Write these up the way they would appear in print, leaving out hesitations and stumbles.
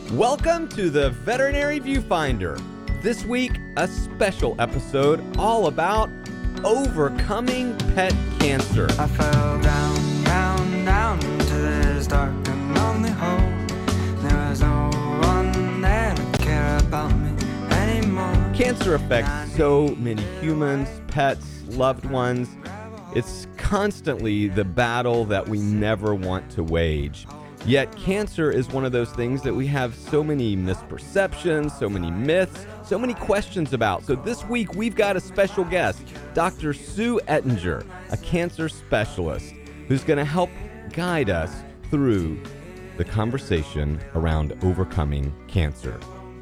Welcome to the Veterinary Viewfinder. This week, a special episode all about overcoming pet cancer. I fell down into this dark and lonely hole. There was no one there to care about me anymore. Cancer affects so many humans, pets, loved ones. It's constantly the battle that we never want to wage. Yet cancer is one of those things that we have so many misperceptions, so many myths, so many questions about. So this week we've got a special guest, Dr. Sue Ettinger, a cancer specialist, who's going to help guide us through the conversation around overcoming cancer.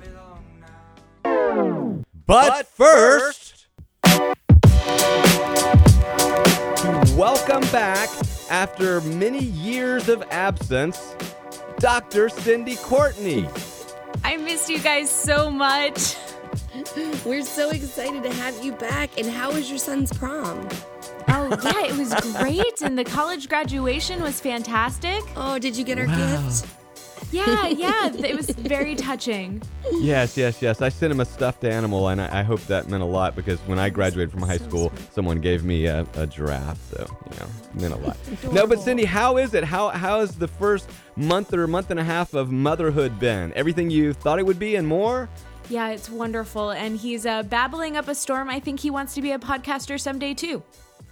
But first, welcome back after many years of absence, Dr. Cindy Courtney. I missed you guys so much. We're so excited to have you back. And how was your son's prom? Oh, yeah, it was great. And the college graduation was fantastic. Oh, did you get our gift? Yeah, it was very touching. Yes. I sent him a stuffed animal, and I hope that meant a lot because when I graduated from high school, someone gave me a giraffe, so, it meant a lot. No, but Cindy, how is it? How has the first month or month and a half of motherhood been? Everything you thought it would be and more? Yeah, it's wonderful. And he's babbling up a storm. I think he wants to be a podcaster someday, too.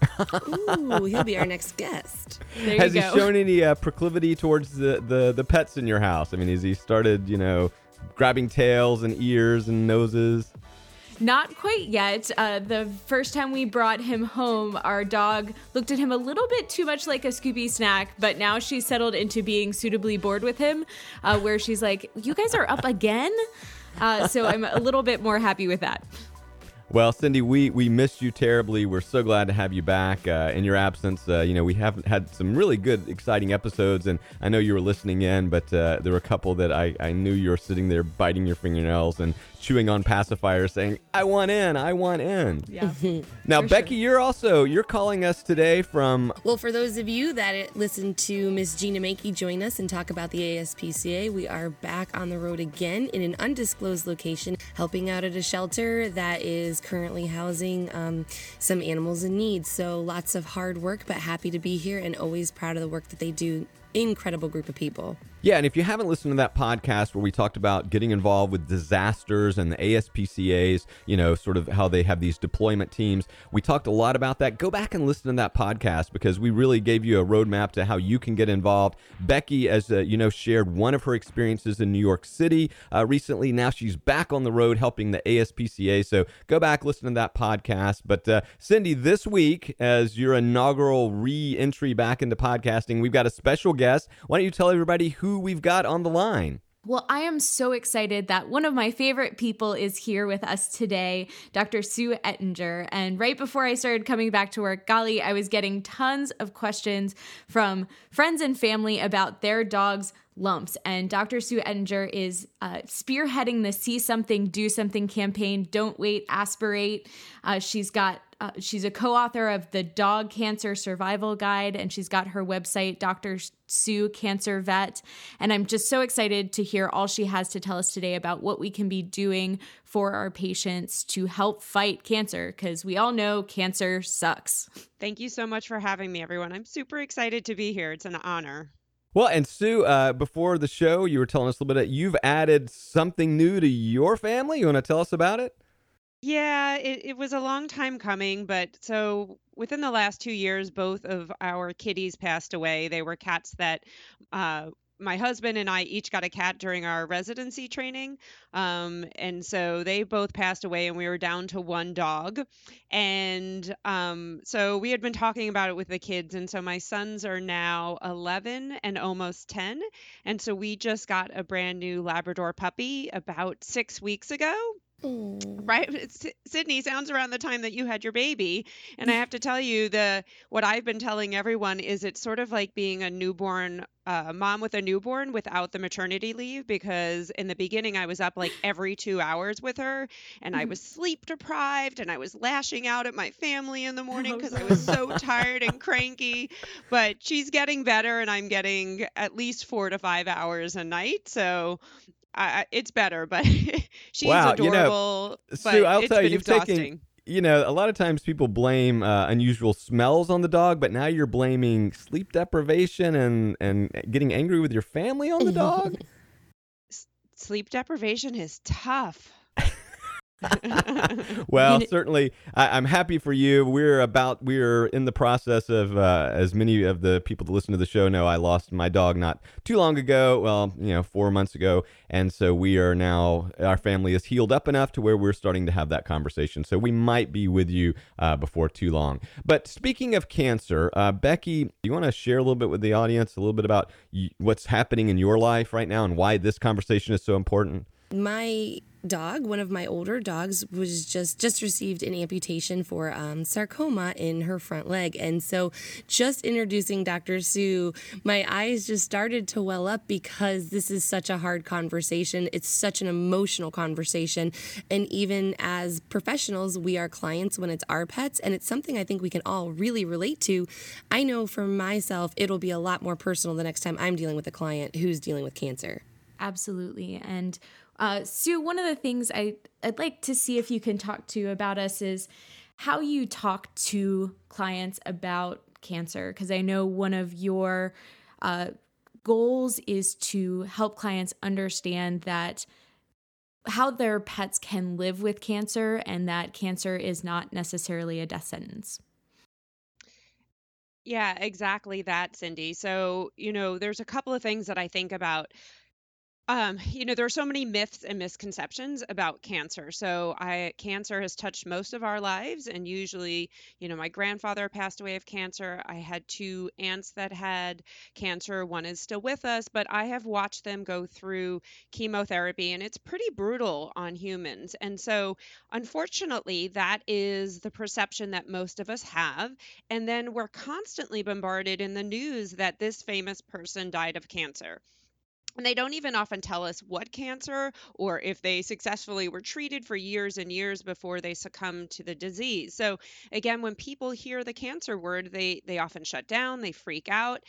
Ooh, he'll be our next guest. Has he shown any proclivity towards the pets in your house? I mean, has he started, grabbing tails and ears and noses? Not quite yet. The first time we brought him home, our dog looked at him a little bit too much like a Scooby snack, but now she's settled into being suitably bored with him, where she's like, you guys are up again? So I'm a little bit more happy with that. Well, Cindy, we missed you terribly. We're so glad to have you back in your absence. We have had some really good, exciting episodes, and I know you were listening in, but there were a couple that I knew you were sitting there biting your fingernails and chewing on pacifiers saying, I want in. Yeah. Now, Becky, sure. you're calling us today from... Well, for those of you that listen to Miss Gina Mankey join us and talk about the ASPCA, we are back on the road again in an undisclosed location, helping out at a shelter that is currently housing some animals in need. So lots of hard work, but happy to be here and always proud of the work that they do. Incredible group of people. Yeah, and if you haven't listened to that podcast where we talked about getting involved with disasters and the ASPCAs, sort of how they have these deployment teams, we talked a lot about that. Go back and listen to that podcast because we really gave you a roadmap to how you can get involved. Becky, as shared one of her experiences in New York City recently. Now she's back on the road helping the ASPCA. So go back, listen to that podcast. But Cindy, this week, as your inaugural re-entry back into podcasting, we've got a special guest. Why don't you tell everybody who we've got on the line? Well, I am so excited that one of my favorite people is here with us today, Dr. Sue Ettinger. And right before I started coming back to work, golly, I was getting tons of questions from friends and family about their dogs' lumps. And Dr. Sue Ettinger is spearheading the See Something, Do Something campaign, Don't Wait, Aspirate. She's a co-author of the Dog Cancer Survival Guide, and she's got her website, Dr. Sue Cancer Vet. And I'm just so excited to hear all she has to tell us today about what we can be doing for our patients to help fight cancer, because we all know cancer sucks. Thank you so much for having me, everyone. I'm super excited to be here. It's an honor. Well, and Sue, before the show, you were telling us a little bit, you've added something new to your family. You want to tell us about it? Yeah, it was a long time coming, but so within the last 2 years, both of our kitties passed away. They were cats that my husband and I each got a cat during our residency training. And so they both passed away and we were down to one dog. And so we had been talking about it with the kids. And so my sons are now 11 and almost 10. And so we just got a brand new Labrador puppy about 6 weeks ago. Right. Sydney, sounds around the time that you had your baby. And I have to tell you, what I've been telling everyone is it's sort of like being a newborn mom with a newborn without the maternity leave, because in the beginning I was up like every 2 hours with her and I was sleep deprived and I was lashing out at my family in the morning because I was so tired and cranky. But she's getting better and I'm getting at least 4 to 5 hours a night. So It's better, but she's Wow, adorable, Sue, but I'll it's tell you, been you've taken, exhausting. a lot of times people blame unusual smells on the dog, but now you're blaming sleep deprivation and getting angry with your family on the dog? Sleep deprivation is tough. Well, certainly, I'm happy for you. We're in the process of, as many of the people that listen to the show know, I lost my dog not too long ago. Well, 4 months ago. And so our family is healed up enough to where we're starting to have that conversation. So we might be with you before too long. But speaking of cancer, Becky, do you want to share a little bit with the audience, a little bit about what's happening in your life right now and why this conversation is so important? My dog, one of my older dogs, was just received an amputation for sarcoma in her front leg. And so just introducing Dr. Sue, my eyes just started to well up because this is such a hard conversation. It's such an emotional conversation. And even as professionals, we are clients when it's our pets, and it's something I think we can all really relate to. I know for myself, it'll be a lot more personal the next time I'm dealing with a client who's dealing with cancer. Absolutely. And Sue, one of the things I'd like to see if you can talk to about us is how you talk to clients about cancer, because I know one of your goals is to help clients understand that how their pets can live with cancer and that cancer is not necessarily a death sentence. Yeah, exactly that, Cindy. So, there's a couple of things that I think about. There are so many myths and misconceptions about cancer. So, cancer has touched most of our lives, and usually, my grandfather passed away of cancer. I had two aunts that had cancer. One is still with us, but I have watched them go through chemotherapy, and it's pretty brutal on humans. And so, unfortunately, that is the perception that most of us have. And then we're constantly bombarded in the news that this famous person died of cancer. And they don't even often tell us what cancer or if they successfully were treated for years and years before they succumbed to the disease. So again, when people hear the cancer word, they often shut down, they freak out.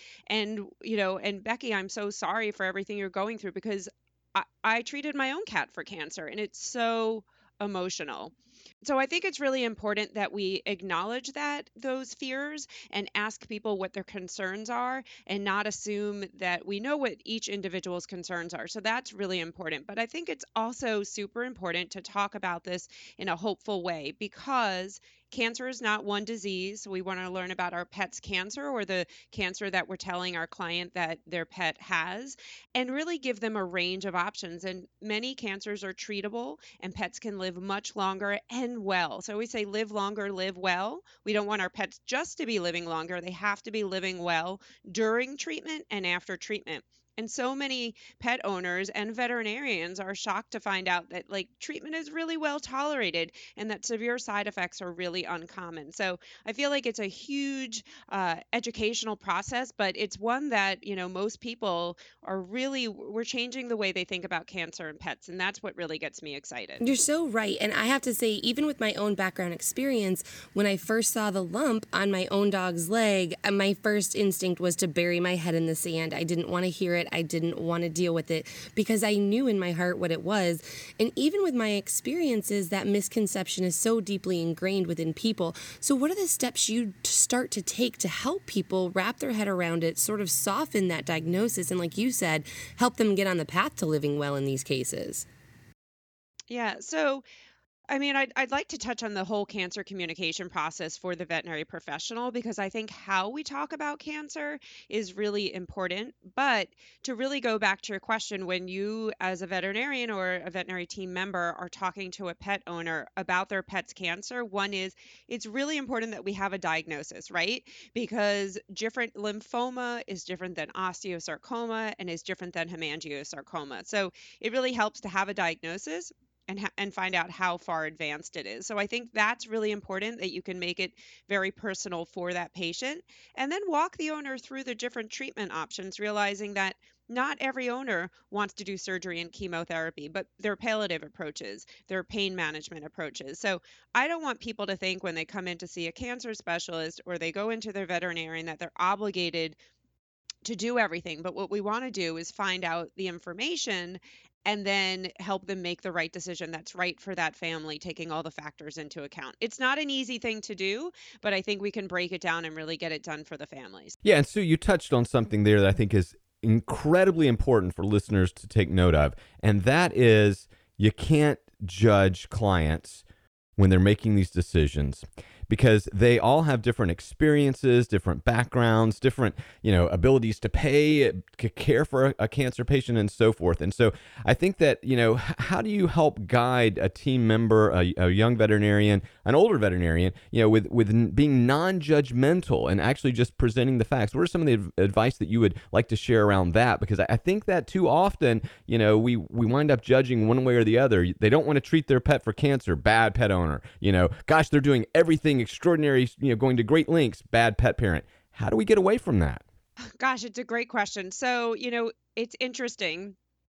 And Becky, I'm so sorry for everything you're going through, because I treated my own cat for cancer, and it's so emotional. So I think it's really important that we acknowledge those fears and ask people what their concerns are, and not assume that we know what each individual's concerns are. So that's really important. But I think it's also super important to talk about this in a hopeful way, because cancer is not one disease. So we want to learn about our pet's cancer, or the cancer that we're telling our client that their pet has, and really give them a range of options. And many cancers are treatable, and pets can live much longer and well. So we say live longer, live well. We don't want our pets just to be living longer. They have to be living well during treatment and after treatment. And so many pet owners and veterinarians are shocked to find out that treatment is really well tolerated, and that severe side effects are really uncommon. So I feel like it's a huge educational process, but it's one that, most people we're changing the way they think about cancer and pets. And that's what really gets me excited. You're so right. And I have to say, even with my own background experience, when I first saw the lump on my own dog's leg, my first instinct was to bury my head in the sand. I didn't want to hear it. I didn't want to deal with it, because I knew in my heart what it was. And even with my experiences, that misconception is so deeply ingrained within people. So what are the steps you start to take to help people wrap their head around it, sort of soften that diagnosis, and like you said, help them get on the path to living well in these cases? Yeah. So I'd like to touch on the whole cancer communication process for the veterinary professional, because I think how we talk about cancer is really important. But to really go back to your question, when you, as a veterinarian or a veterinary team member, are talking to a pet owner about their pet's cancer, one is it's really important that we have a diagnosis, right? Because different lymphoma is different than osteosarcoma and is different than hemangiosarcoma. So it really helps to have a diagnosis and find out how far advanced it is. So I think that's really important, that you can make it very personal for that patient, and then walk the owner through the different treatment options, realizing that not every owner wants to do surgery and chemotherapy, but their palliative approaches, their pain management approaches. So I don't want people to think when they come in to see a cancer specialist or they go into their veterinarian that they're obligated to do everything. But what we want to do is find out the information and then help them make the right decision that's right for that family, taking all the factors into account. It's not an easy thing to do, but I think we can break it down and really get it done for the families. Yeah, and Sue, you touched on something there that I think is incredibly important for listeners to take note of, and that is you can't judge clients when they're making these decisions, because they all have different experiences, different backgrounds, different, abilities to pay, to care for a cancer patient, and so forth. And so I think that, how do you help guide a team member, a young veterinarian, an older veterinarian, with being non-judgmental and actually just presenting the facts? What are some of the advice that you would like to share around that? Because I think that too often, we wind up judging one way or the other. They don't want to treat their pet for cancer, bad pet owner. Gosh, they're doing everything extraordinary, going to great lengths, bad pet parent. How do we get away from that? Gosh, it's a great question. So, it's interesting.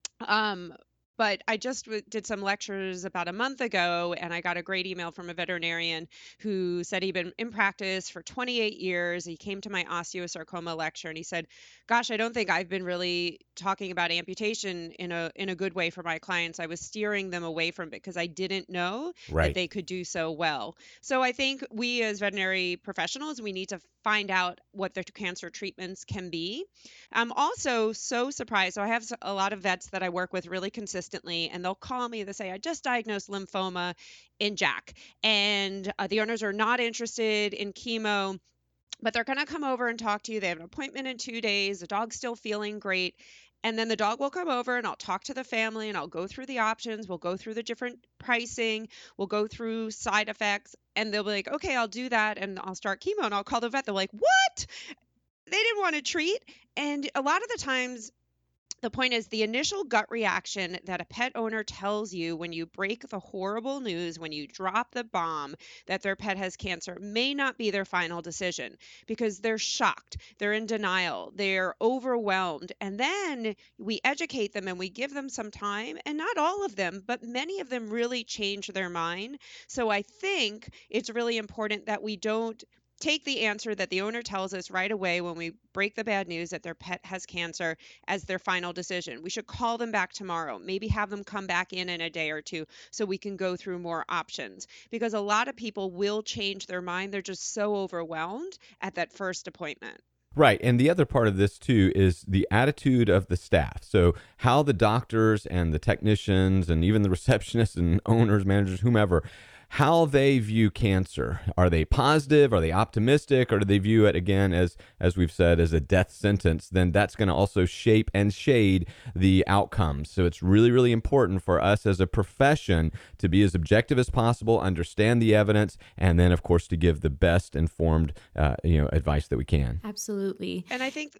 But I just did some lectures about a month ago, and I got a great email from a veterinarian who said he'd been in practice for 28 years. He came to my osteosarcoma lecture, and he said, gosh, I don't think I've been really talking about amputation in a good way for my clients. I was steering them away from it because I didn't know that they could do so well. So I think we as veterinary professionals, we need to find out what their cancer treatments can be. I'm also so surprised. So I have a lot of vets that I work with really consistently, and they'll call me. They say, I just diagnosed lymphoma in Jack, and the owners are not interested in chemo, but they're going to come over and talk to you. They have an appointment in 2 days. The dog's still feeling great. And then the dog will come over, and I'll talk to the family, and I'll go through the options. We'll go through the different pricing. We'll go through side effects, and they'll be like, okay, I'll do that. And I'll start chemo, and I'll call the vet. They're like, what? They didn't want to treat. And a lot of the times, the point is the initial gut reaction that a pet owner tells you when you break the horrible news, when you drop the bomb that their pet has cancer, may not be their final decision, because they're shocked, they're in denial, they're overwhelmed. And then we educate them and we give them some time, and not all of them, but many of them really change their mind. So I think it's really important that we don't take the answer that the owner tells us right away when we break the bad news that their pet has cancer as their final decision. We should call them back tomorrow, maybe have them come back in a day or two so we can go through more options, because a lot of people will change their mind. They're just so overwhelmed at that first appointment. Right. And the other part of this, too, is the attitude of the staff. So how the doctors and the technicians and even the receptionists and owners, managers, whomever, how they view cancer. Are they positive? Are they optimistic? Or do they view it, again, as we've said, as a death sentence? Then that's going to also shape and shade the outcomes. So it's really, really important for us as a profession to be as objective as possible, understand the evidence, and then, of course, to give the best informed advice that we can. Absolutely. And I think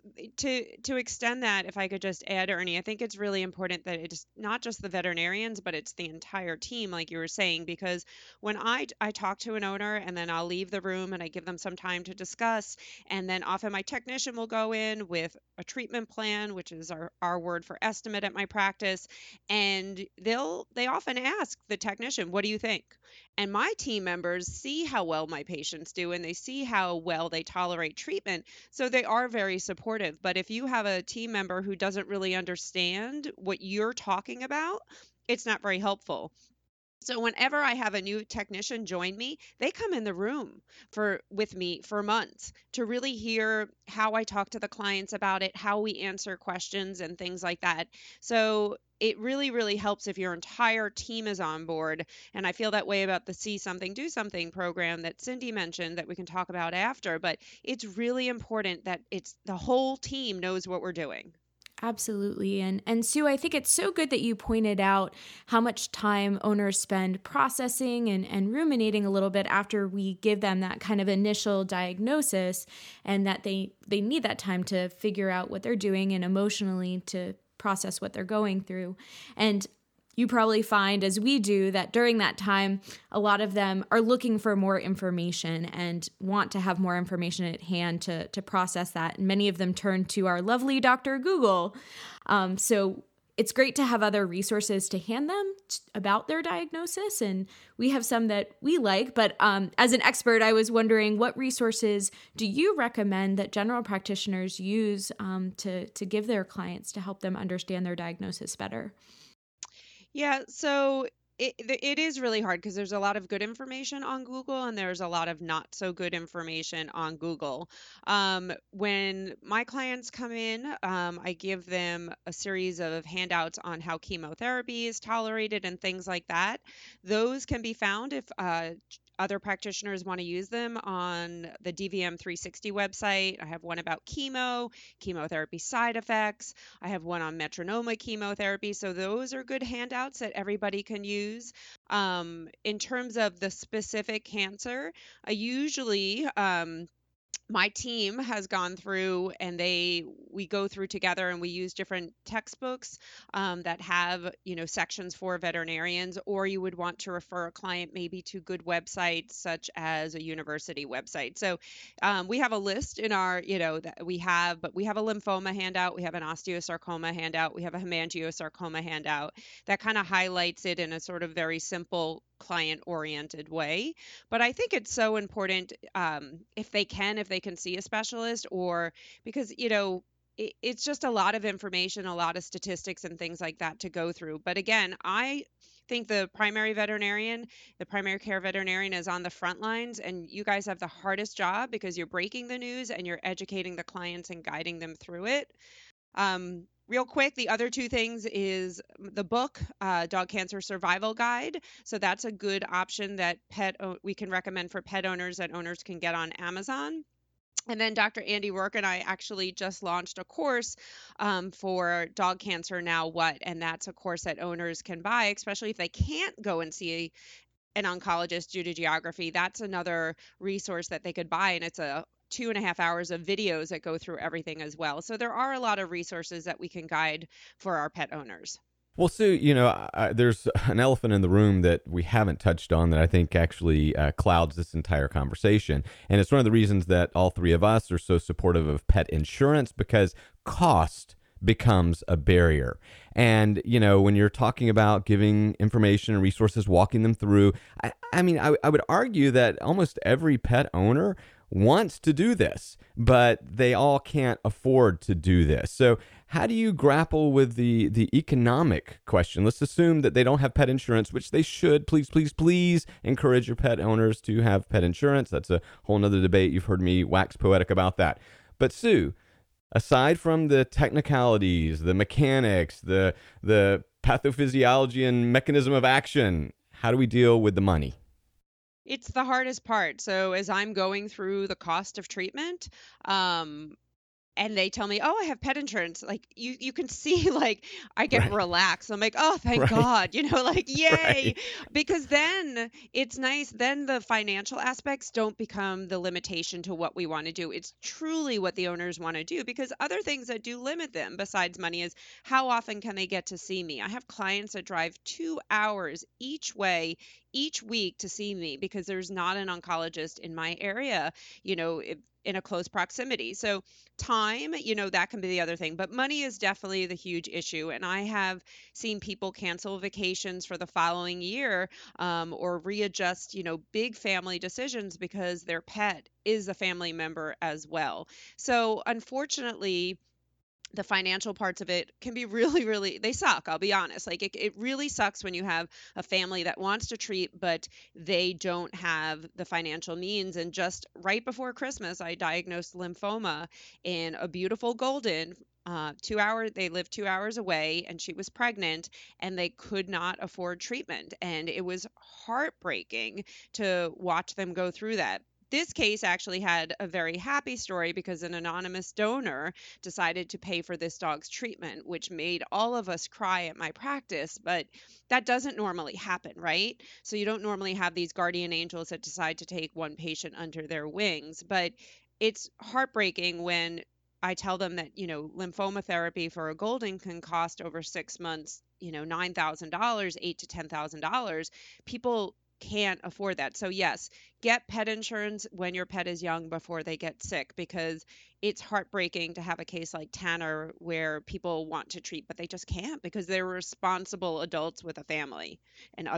to extend that, if I could just add, Ernie, I think it's really important that it's not just the veterinarians, but it's the entire team, like you were saying, because when I talk to an owner, and then I'll leave the room and I give them some time to discuss, and then often my technician will go in with a treatment plan, which is our word for estimate at my practice, and they often ask the technician, what do you think? And my team members see how well my patients do, and they see how well they tolerate treatment, so they are very supportive. But if you have a team member who doesn't really understand what you're talking about, it's not very helpful. So whenever I have a new technician join me, they come in the room with me for months to really hear how I talk to the clients about it, how we answer questions and things like that. So it really, really helps if your entire team is on board. And I feel that way about the See Something, Do Something program that Cindy mentioned that we can talk about after. But it's really important that it's the whole team knows what we're doing. Absolutely. And Sue, I think it's so good that you pointed out how much time owners spend processing and ruminating a little bit after we give them that kind of initial diagnosis, and that they need that time to figure out what they're doing and emotionally to process what they're going through. And you probably find, as we do, that during that time, a lot of them are looking for more information and want to have more information at hand to process that. And many of them turn to our lovely Dr. Google. So it's great to have other resources to hand them about their diagnosis. And we have some that we like. But as an expert, I was wondering, what resources do you recommend that general practitioners use to give their clients to help them understand their diagnosis better? Yeah, so it is really hard because there's a lot of good information on Google and there's a lot of not so good information on Google. When my clients come in, I give them a series of handouts on how chemotherapy is tolerated and things like that. Those can be found if other practitioners want to use them on the DVM 360 website. I have one about chemotherapy side effects. I have one on metronoma chemotherapy. So those are good handouts that everybody can use. In terms of the specific cancer, I usually my team has gone through and we go through together and we use different textbooks that have sections for veterinarians, or you would want to refer a client maybe to good websites such as a university website. So we have a list in our that we have, but we have a lymphoma handout, we have an osteosarcoma handout, we have a hemangiosarcoma handout that kind of highlights it in a sort of very simple client oriented way. But I think it's so important if they can see a specialist, or because it's just a lot of information, a lot of statistics and things like that to go through. But again, I think the primary care veterinarian is on the front lines, and you guys have the hardest job because you're breaking the news and you're educating the clients and guiding them through it. Real quick, the other two things is the book, Dog Cancer Survival Guide. So that's a good option that we can recommend for pet owners that owners can get on Amazon. And then Dr. Andy Rourke and I actually just launched a course for Dog Cancer Now What? And that's a course that owners can buy, especially if they can't go and see an oncologist due to geography. That's another resource that they could buy, and it's a 2.5 hours of videos that go through everything as well. So there are a lot of resources that we can guide for our pet owners. Well, Sue, there's an elephant in the room that we haven't touched on that I think actually clouds this entire conversation. And it's one of the reasons that all three of us are so supportive of pet insurance, because cost becomes a barrier. And, when you're talking about giving information and resources, walking them through, I would argue that almost every pet owner wants to do this, but they all can't afford to do this. So how do you grapple with the economic question? Let's assume that they don't have pet insurance, which they should. Please, please, please encourage your pet owners to have pet insurance. That's a whole nother debate. You've heard me wax poetic about that. But Sue, aside from the technicalities, the mechanics, the pathophysiology and mechanism of action, how do we deal with the money? It's the hardest part. So as I'm going through the cost of treatment, and they tell me, oh, I have pet insurance, like you can see, like I get relaxed. I'm like, oh, thank God, like, yay. Right. Because then it's nice. Then the financial aspects don't become the limitation to what we want to do. It's truly what the owners want to do, because other things that do limit them besides money is how often can they get to see me? I have clients that drive 2 hours each way each week to see me because there's not an oncologist in my area, in a close proximity. So time, that can be the other thing, but money is definitely the huge issue. And I have seen people cancel vacations for the following year, or readjust, big family decisions because their pet is a family member as well. So unfortunately, the financial parts of it can be really, really, they suck. I'll be honest. Like it really sucks when you have a family that wants to treat, but they don't have the financial means. And just right before Christmas, I diagnosed lymphoma in a beautiful golden. 2 hours, they lived 2 hours away, and she was pregnant, and they could not afford treatment. And it was heartbreaking to watch them go through that. This case actually had a very happy story because an anonymous donor decided to pay for this dog's treatment, which made all of us cry at my practice. But that doesn't normally happen, right? So you don't normally have these guardian angels that decide to take one patient under their wings. But it's heartbreaking when I tell them that, lymphoma therapy for a golden can cost over 6 months, $9,000, $8,000 to $10,000. People can't afford that. So yes, get pet insurance when your pet is young before they get sick, because it's heartbreaking to have a case like Tanner where people want to treat but they just can't because they're responsible adults with a family and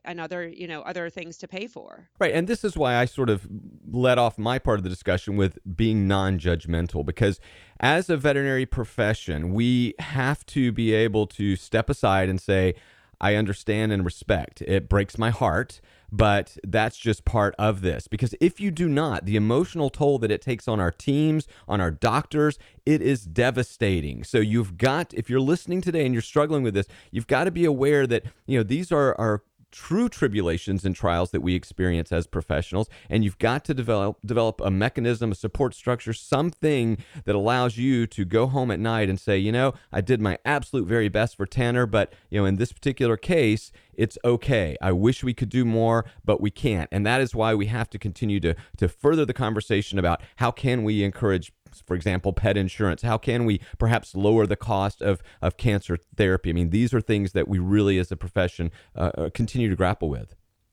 other things to pay for. Right. And this is why I sort of led off my part of the discussion with being non-judgmental, because as a veterinary profession, we have to be able to step aside and say, I understand and respect. It breaks my heart, but that's just part of this. Because if you do not, the emotional toll that it takes on our teams, on our doctors, it is devastating. So you've got, if you're listening today and you're struggling with this, you've got to be aware that, these are true tribulations and trials that we experience as professionals, and you've got to develop a mechanism, a support structure, something that allows you to go home at night and say, I did my absolute very best for Tanner, but in this particular case, it's okay. I wish we could do more, but we can't. And that is why we have to continue to further the conversation about how can we encourage, for example, pet insurance. How can we perhaps lower the cost of cancer therapy? I mean, these are things that we really, as a profession, continue to grapple with.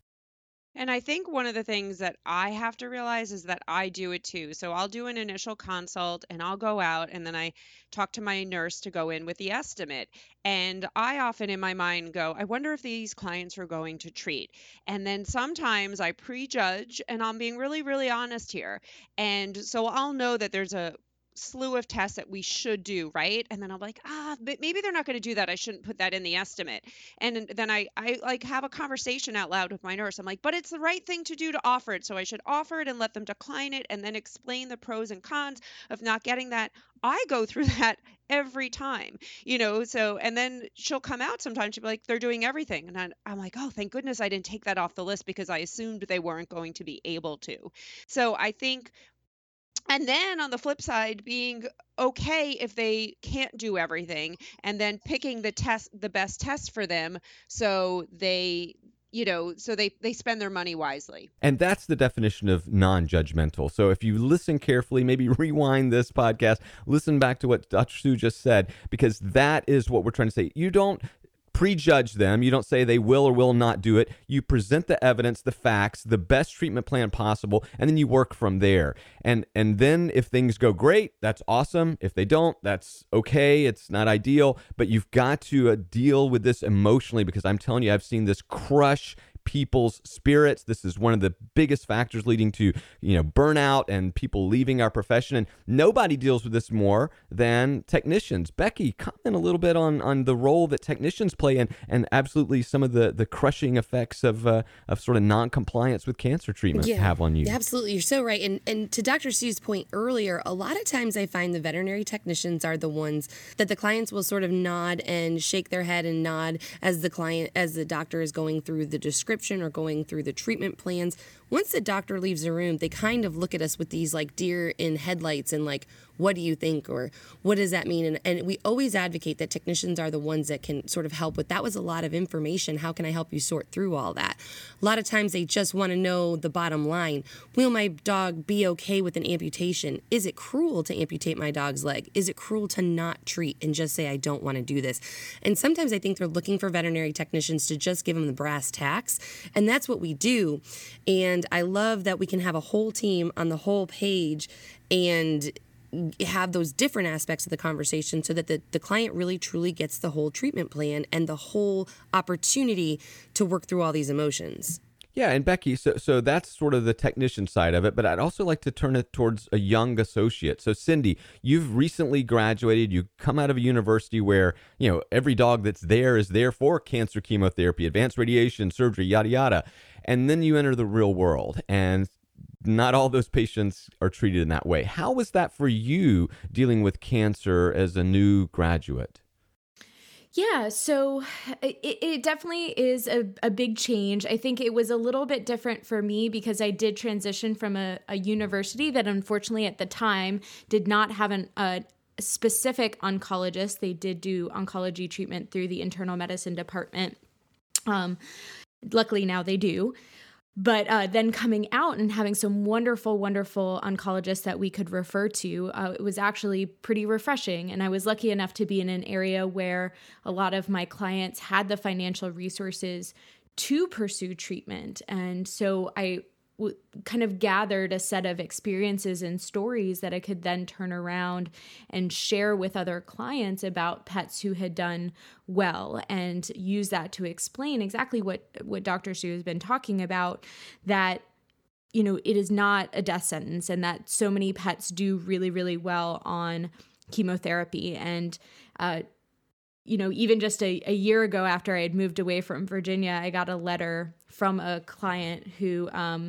And I think one of the things that I have to realize is that I do it too. So I'll do an initial consult and I'll go out and then I talk to my nurse to go in with the estimate. And I often in my mind go, I wonder if these clients are going to treat. And then sometimes I prejudge, and I'm being really, really honest here. And so I'll know that there's a slew of tests that we should do, right? And then I'm like, but maybe they're not going to do that. I shouldn't put that in the estimate. And then I like have a conversation out loud with my nurse. I'm like, but it's the right thing to do to offer it. So I should offer it and let them decline it and then explain the pros and cons of not getting that. I go through that every time, so, and then she'll come out sometimes, she'll be like, they're doing everything. And I'm like, oh, thank goodness I didn't take that off the list because I assumed they weren't going to be able to. So I think, and then on the flip side, being okay if they can't do everything and then picking the best test for them so they spend their money wisely. And that's the definition of non-judgmental. So if you listen carefully, maybe rewind this podcast, listen back to what Dr. Sue just said, because that is what we're trying to say. You don't prejudge them. You don't say they will or will not do it. You present the evidence, the facts, the best treatment plan possible, and then you work from there. And then if things go great, that's awesome. If they don't, that's okay. It's not ideal, but you've got to deal with this emotionally, because I'm telling you, I've seen this crush people's spirits. This is one of the biggest factors leading to, burnout and people leaving our profession. And nobody deals with this more than technicians. Becky, comment a little bit on the role that technicians play and absolutely some of the crushing effects of sort of non-compliance with cancer treatment have on you. Absolutely. You're so right. And to Dr. Sue's point earlier, a lot of times I find the veterinary technicians are the ones that the clients will sort of nod and shake their head and nod as the doctor is going through the description or going through the treatment plans. Once the doctor leaves the room, they kind of look at us with these like deer in headlights and like, what do you think? Or what does that mean? And we always advocate that technicians are the ones that can sort of help with, that was a lot of information. How can I help you sort through all that? A lot of times they just want to know the bottom line. Will my dog be okay with an amputation? Is it cruel to amputate my dog's leg? Is it cruel to not treat and just say, I don't want to do this? And sometimes I think they're looking for veterinary technicians to just give them the brass tacks. And that's what we do. And I love that we can have a whole team on the whole page and have those different aspects of the conversation so that the client really truly gets the whole treatment plan and the whole opportunity to work through all these emotions. Yeah, and Becky, so that's sort of the technician side of it, but I'd also like to turn it towards a young associate. So Cindy, you've recently graduated, you come out of a university where, every dog that's there is there for cancer chemotherapy, advanced radiation, surgery, yada, yada. And then you enter the real world, and not all those patients are treated in that way. How was that for you dealing with cancer as a new graduate? Yeah, so it definitely is a big change. I think it was a little bit different for me because I did transition from a university that unfortunately at the time did not have a specific oncologist. They did do oncology treatment through the internal medicine department. Luckily now they do. But then coming out and having some wonderful, wonderful oncologists that we could refer to, it was actually pretty refreshing. And I was lucky enough to be in an area where a lot of my clients had the financial resources to pursue treatment. And so I kind of gathered a set of experiences and stories that I could then turn around and share with other clients about pets who had done well, and use that to explain exactly what Dr. Sue has been talking about, that it is not a death sentence, and that so many pets do really, really well on chemotherapy. And, even just a year ago, after I had moved away from Virginia, I got a letter from a client who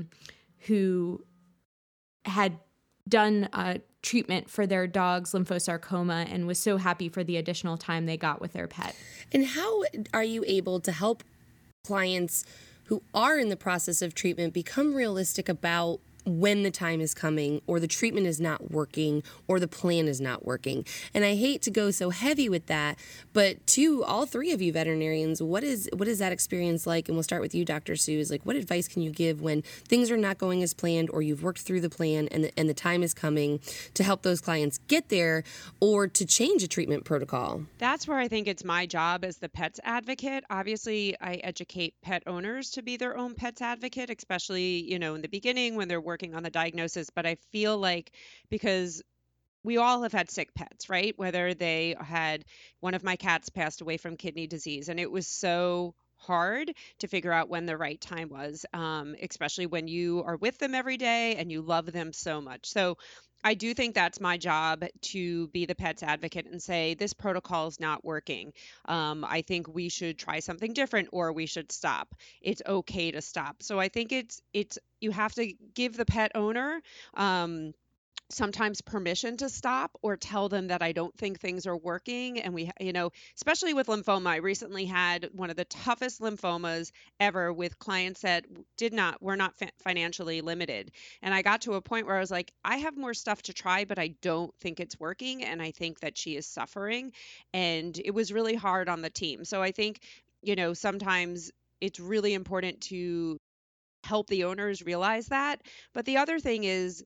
had done treatment for their dog's lymphosarcoma and was so happy for the additional time they got with their pet. And how are you able to help clients who are in the process of treatment become realistic about when the time is coming, or the treatment is not working, or the plan is not working? And I hate to go so heavy with that, but to all three of you veterinarians, what is that experience like? And we'll start with you, Dr. Sue. Is like, what advice can you give when things are not going as planned, or you've worked through the plan and the time is coming to help those clients get there, or to change a treatment protocol? That's where I think it's my job as the pet's advocate. Obviously, I educate pet owners to be their own pet's advocate, especially, in the beginning when they're working on the diagnosis. But I feel like, because we all have had sick pets, right? Whether they had, one of my cats passed away from kidney disease, and it was so hard to figure out when the right time was, especially when you are with them every day and you love them so much. So I do think that's my job, to be the pet's advocate and say, this protocol is not working. I think we should try something different, or we should stop. It's okay to stop. So I think it's you have to give the pet owner sometimes permission to stop, or tell them that I don't think things are working. And we, especially with lymphoma, I recently had one of the toughest lymphomas ever with clients that were not financially limited. And I got to a point where I was like, I have more stuff to try, but I don't think it's working. And I think that she is suffering. And it was really hard on the team. So I think, sometimes it's really important to help the owners realize that. But the other thing is,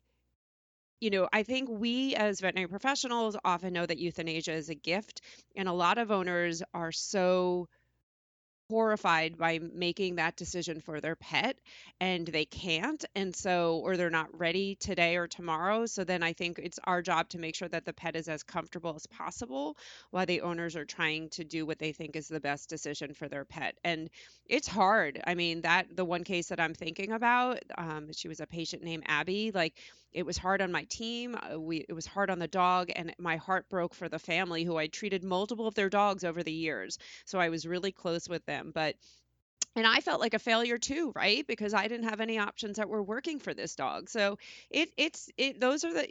I think we as veterinary professionals often know that euthanasia is a gift, and a lot of owners are so horrified by making that decision for their pet, and they can't, and so, or they're not ready today or tomorrow. So then I think it's our job to make sure that the pet is as comfortable as possible while the owners are trying to do what they think is the best decision for their pet. And it's hard. I mean, the one case that I'm thinking about, she was a patient named Abby. Like, it was hard on my team. It was hard on the dog, and my heart broke for the family, who I treated multiple of their dogs over the years. So I was really close with them. And I felt like a failure too, right? Because I didn't have any options that were working for this dog. So those are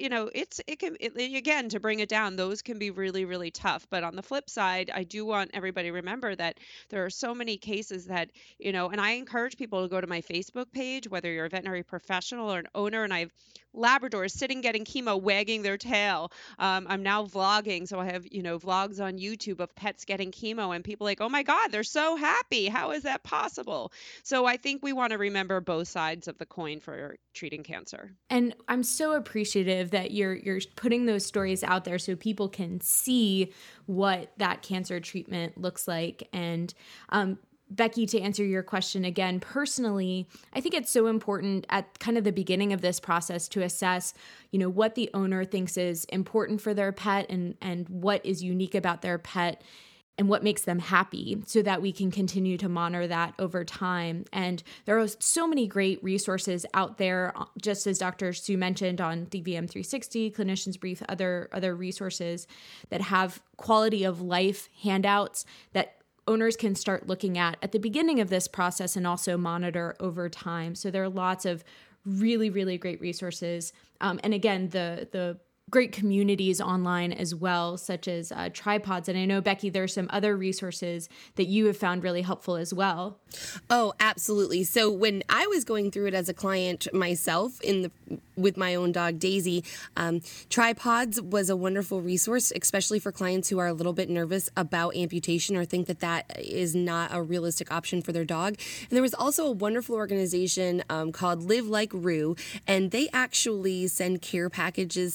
again, to bring it down, those can be really, really tough. But on the flip side, I do want everybody to remember that there are so many cases that, and I encourage people to go to my Facebook page, whether you're a veterinary professional or an owner, and I have Labradors sitting getting chemo, wagging their tail. I'm now vlogging, so I have, vlogs on YouTube of pets getting chemo, and people like, oh my God, they're so happy. How is that possible? So I think we want to remember both sides of the coin for treating cancer. And I'm so appreciative that you're putting those stories out there so people can see what that cancer treatment looks like. And Becky, to answer your question again, personally, I think it's so important at kind of the beginning of this process to assess, what the owner thinks is important for their pet, and what is unique about their pet and what makes them happy, so that we can continue to monitor that over time. And there are so many great resources out there, just as Dr. Sue mentioned, on DVM 360, Clinician's Brief, other resources that have quality of life handouts that owners can start looking at the beginning of this process, and also monitor over time. So there are lots of really, really great resources. And again, the great communities online as well, such as Tripods. And I know, Becky, there are some other resources that you have found really helpful as well. Oh, absolutely. So when I was going through it as a client myself with my own dog, Daisy, Tripods was a wonderful resource, especially for clients who are a little bit nervous about amputation, or think that is not a realistic option for their dog. And there was also a wonderful organization called Live Like Roo, and they actually send care packages to dog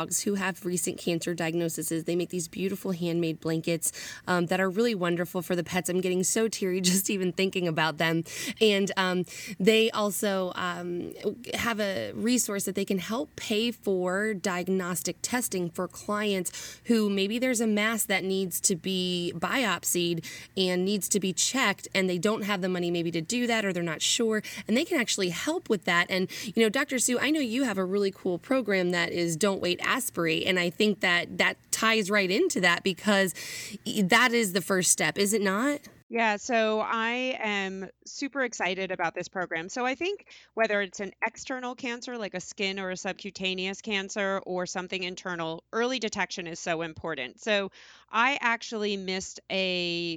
dogs who have recent cancer diagnoses. They make these beautiful handmade blankets that are really wonderful for the pets. I'm getting so teary just even thinking about them. And they also have a resource that they can help pay for diagnostic testing for clients who maybe there's a mass that needs to be biopsied and needs to be checked, and they don't have the money maybe to do that, or they're not sure, and they can actually help with that. And, Dr. Sue, I know you have a really cool program that is Don't Wait, Aspirate, and I think that ties right into that, because that is the first step, is it not? Yeah, so I am super excited about this program. So I think whether it's an external cancer like a skin or a subcutaneous cancer or something internal, early detection is so important. So I actually missed a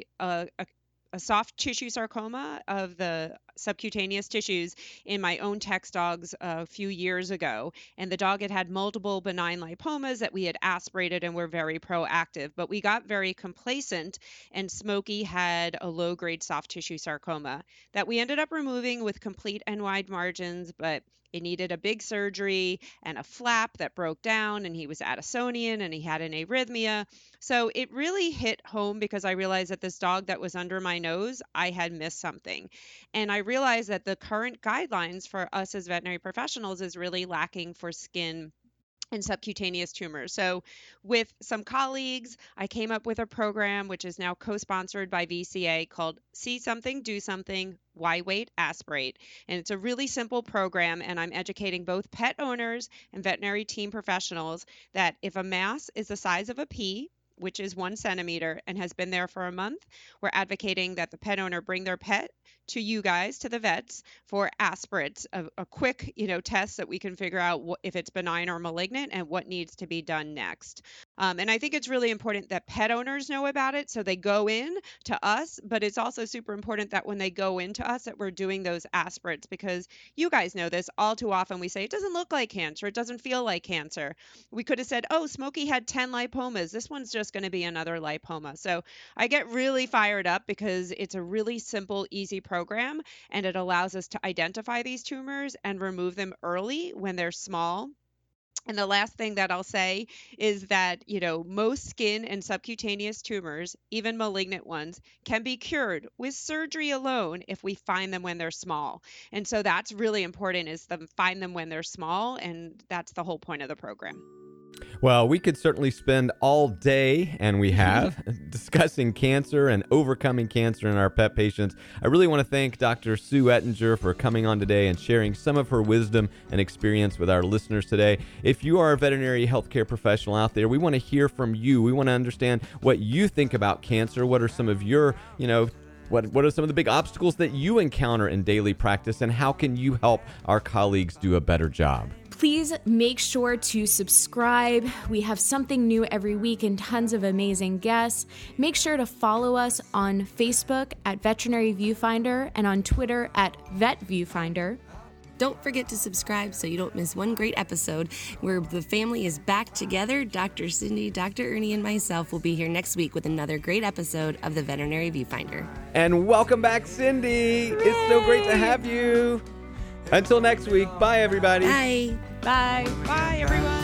soft tissue sarcoma of the subcutaneous tissues in my own Tex dogs a few years ago. And the dog had multiple benign lipomas that we had aspirated and were very proactive. But we got very complacent, and Smokey had a low-grade soft tissue sarcoma that we ended up removing with complete and wide margins, but it needed a big surgery and a flap that broke down, and he was Addisonian and he had an arrhythmia. So it really hit home because I realized that this dog that was under my nose, I had missed something. And I realized that the current guidelines for us as veterinary professionals is really lacking for skin and subcutaneous tumors. So with some colleagues, I came up with a program which is now co-sponsored by VCA called See Something, Do Something, Why Wait, Aspirate. And it's a really simple program, and I'm educating both pet owners and veterinary team professionals that if a mass is the size of a pea, which is 1 centimeter, and has been there for a month, we're advocating that the pet owner bring their pet to you guys, to the vets, for aspirates, a quick, test that we can figure out if it's benign or malignant and what needs to be done next. And I think it's really important that pet owners know about it, so they go in to us, but it's also super important that when they go into us that we're doing those aspirates, because you guys know this, all too often we say, it doesn't look like cancer, it doesn't feel like cancer. We could have said, oh, Smokey had 10 lipomas, this one's just going to be another lipoma. So I get really fired up because it's a really simple, easy program, and it allows us to identify these tumors and remove them early when they're small. And the last thing that I'll say is that, most skin and subcutaneous tumors, even malignant ones, can be cured with surgery alone if we find them when they're small. And so that's really important, is to find them when they're small, and that's the whole point of the program. Well, we could certainly spend all day, and we have, discussing cancer and overcoming cancer in our pet patients. I really want to thank Dr. Sue Ettinger for coming on today and sharing some of her wisdom and experience with our listeners today. If you are a veterinary healthcare professional out there, we want to hear from you. We want to understand what you think about cancer. What are some of your, what are some of the big obstacles that you encounter in daily practice, and how can you help our colleagues do a better job? Please make sure to subscribe. We have something new every week and tons of amazing guests. Make sure to follow us on Facebook at Veterinary Viewfinder and on Twitter at Vet Viewfinder. Don't forget to subscribe so you don't miss one great episode where the family is back together. Dr. Cindy, Dr. Ernie, and myself will be here next week with another great episode of the Veterinary Viewfinder. And welcome back, Cindy. Yay! It's so great to have you. Until next week, bye, everybody. Bye. Bye. Bye, everyone.